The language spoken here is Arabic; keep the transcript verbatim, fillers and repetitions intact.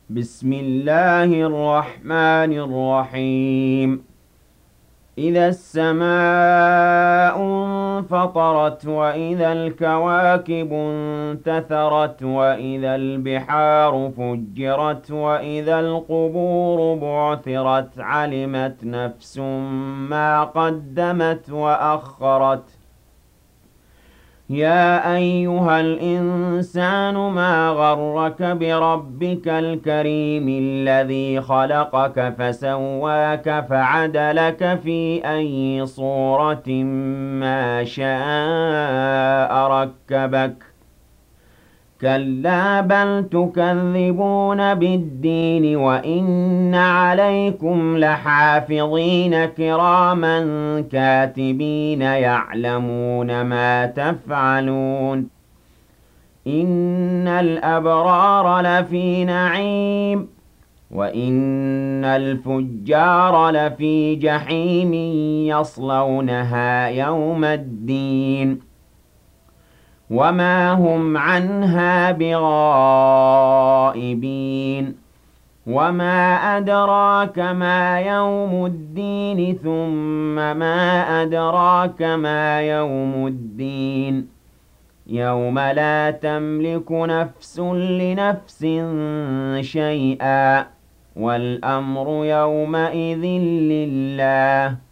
بسم الله الرحمن الرحيم. إذا السماء انفطرت وإذا الكواكب انتثرت وإذا البحار فجرت وإذا القبور بعثرت علمت نفس ما قدمت وأخرت. يا أيها الإنسان ما غرك بربك الكريم الذي خلقك فسواك فعدلك في أي صورة ما شاء ركبك. كلا بل تكذبون بالدين وإن عليكم لحافظين كراما كاتبين يعلمون ما تفعلون. إن الأبرار لفي نعيم وإن الفجار لفي جحيم يصلونها يوم الدين وما هم عنها بغائبين. وما أدراك ما يوم الدين ثم ما أدراك ما يوم الدين يوم لا تملك نفس لنفس شيئا والأمر يومئذ لله